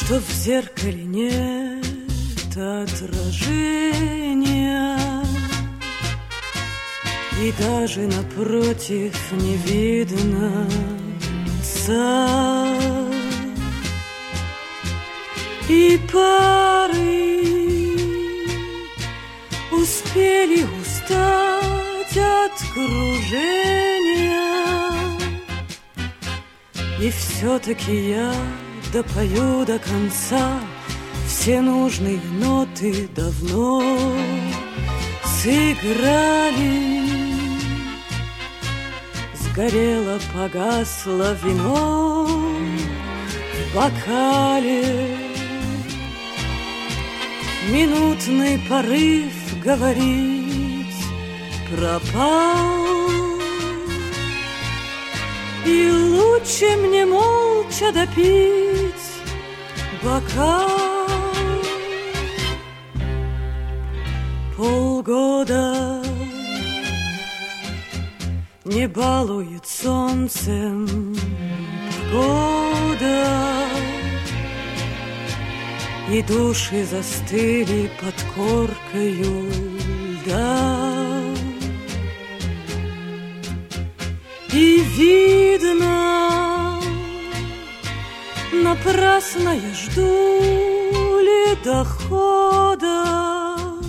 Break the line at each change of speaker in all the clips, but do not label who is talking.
что в зеркале нет отражения, и даже напротив не видно лица, и пары успели устать от кружения, и все-таки я допою до конца. Все нужные ноты давно сыграли. Сгорело, погасло вино в бокале. Минутный порыв говорить пропал, и лучше мне молча допить бокал. Полгода не балует солнцем погода, и души застыли под коркою льда. И видно, напрасно я жду ледохода,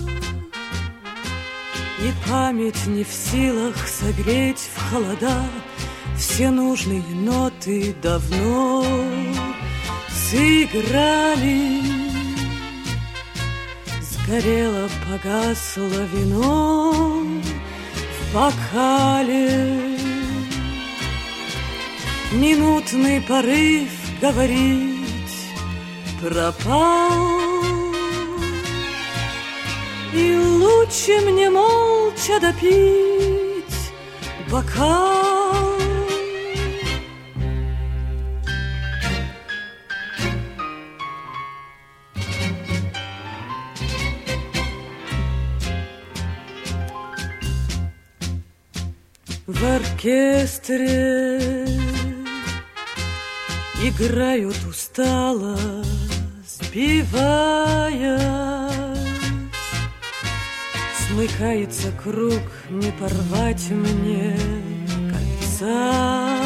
и память не в силах согреть в холода. Все нужные ноты давно сыграли. Сгорело, погасло вино в бокале. Минутный порыв говорить пропал, и лучше мне молча допить бокал. В оркестре играют устало, сбиваясь. Смыкается круг, не порвать мне кольца.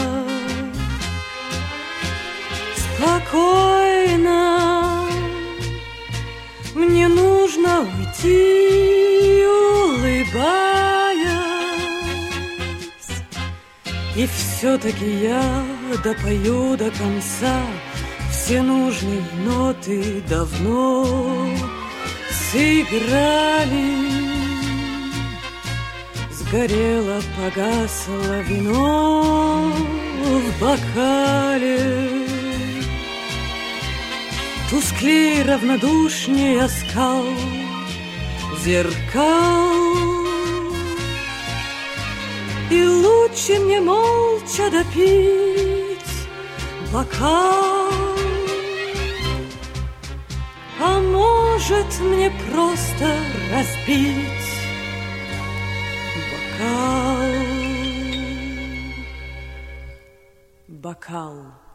Спокойно, мне нужно уйти, улыбаясь. И все-таки я допою до конца. Все нужные ноты давно сыграли. Сгорело, погасло вино в бокале. Тусклей, равнодушнее оскал зеркал. И лучше мне молча допить бокал. А может, мне просто разбить бокал.